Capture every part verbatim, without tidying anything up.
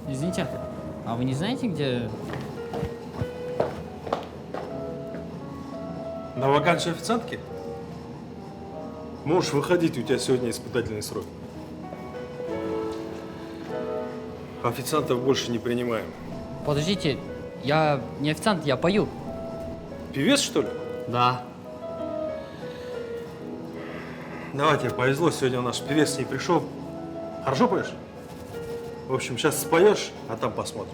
Извините, а вы не знаете, где... На вакансию официантки? Можешь выходить, у тебя сегодня испытательный срок. Официантов больше не принимаем. Подождите, я не официант, я пою. Певец, что ли? Да. Давай, тебе повезло, сегодня у нас певец не пришел. Хорошо поешь? В общем, сейчас споешь, а там посмотрим.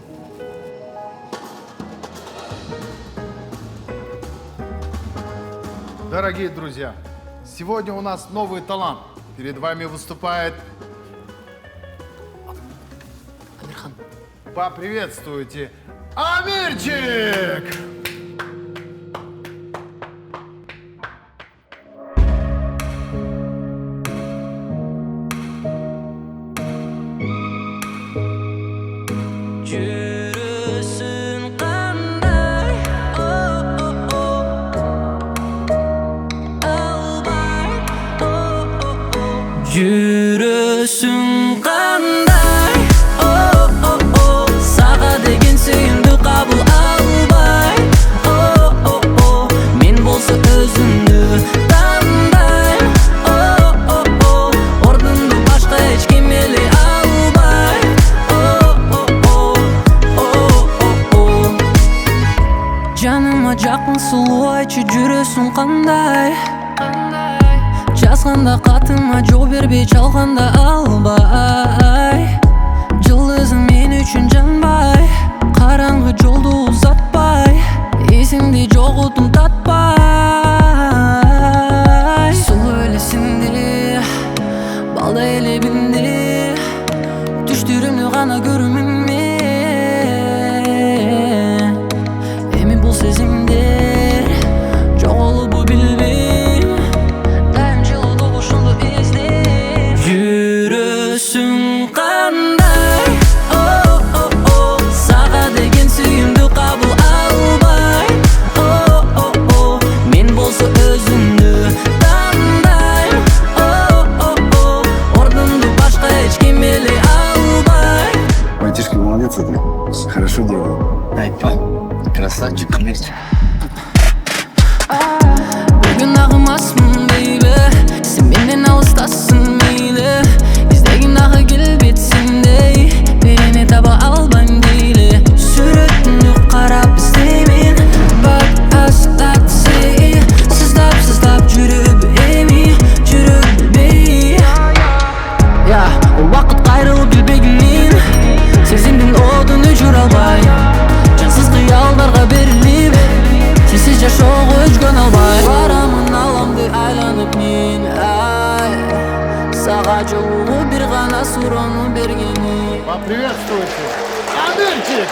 Дорогие друзья, сегодня у нас новый талант. Перед вами выступает... Амирхан. Поприветствуйте, Амирчик! Жүрісің қандай, о-о-о, албай, о-о-о. Жүрісің қандай, о-о-о, саға деген сүйімді қабыл албай, о-о-о, мен болса өзімді таңдай, о-о-о, орнымды башқа ешкімелей албай, жаныма жақын сұлу айтшы жүресің қандай, жазғанда қатыма жол бербей жалғанда албай, жұлдызым мен үшін жанбай, қараңғы жолды ұзатпай, есіңде жоғытым татпай, сұлу елесіңде балдай елебінде түштерімді ғана көрімін сезімдер жоғалып білбей дайым жылы толышымды іздеп жүрісің қандай, о-о-о, саға деген сүйімді қабыл албай, о-о-о, мен болса өзімді таңдай, о-о-о, орнымды башқа ешкімелей албай. Братишка, молодец ты, хорошо делал. Айтпа, красавчик, Амирчик. Бүгін ағымасың бейлі, сен менден алыстасың мейлі, іздеген ағы келбетсіңдей, берене таба албайм дейлі, суретіңді қарап іздеймін, but I start to say, сыздап сыздап жүріп емей, жүріп білбей, я уақыт қайрылып келбегенмен, сезімдің отын өшір албай, жансыз қиялдарға беріліп, сенсіз жашауға өшкөн албай, барамын аламды айланып мен, ай, саға жолуғы бір ғана сураны бергені. Поприветствуйте, Амирчик!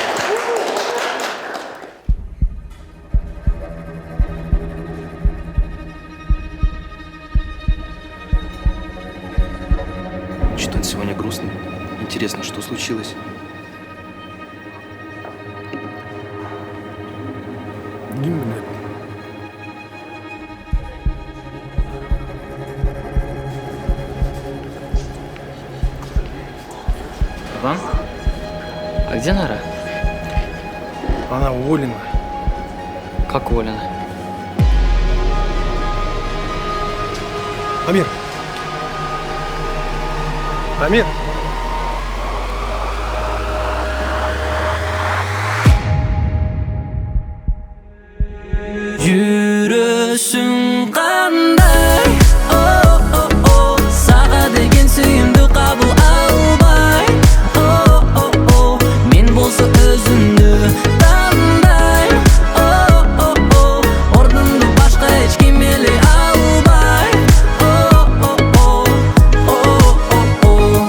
Что-то он сегодня грустный. Интересно, что случилось? Вам? А где Нара? Она уволена. Как уволена? Амир! Амир! Жүрісің қандай, о-о-о, саға деген сүйімді қабыл албай, о-о-о, мен болса өзімді таңдай, о-о-о, орнымды башқа ешкімелей албай, о-о-о, о-о-о.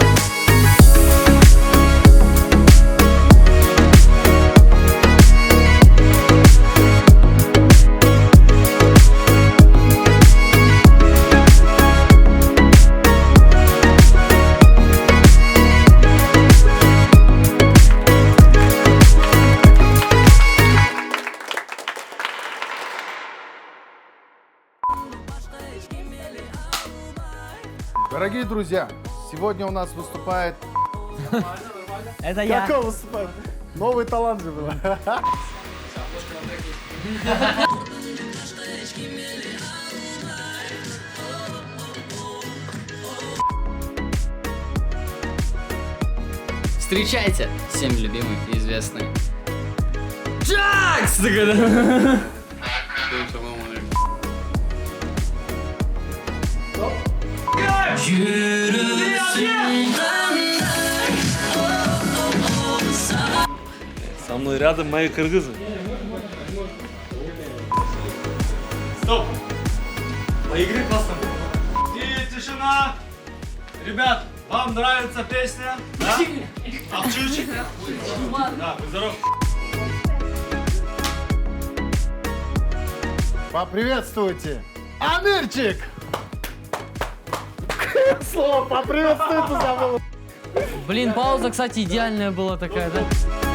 Дорогие друзья, сегодня у нас выступает Это я. Какого спать? Новый талант же был. Встречайте, всем любимый и известный Джакс! Со мной рядом мои кыргызы. Стоп! По игре классно было. И тишина! Ребят, вам нравится песня? Да? Овчучек? Да, будь здоров. Поприветствуйте. Амирчик! Слово поприветствуйте забыл. Блин, пауза, кстати, идеальная была такая, да?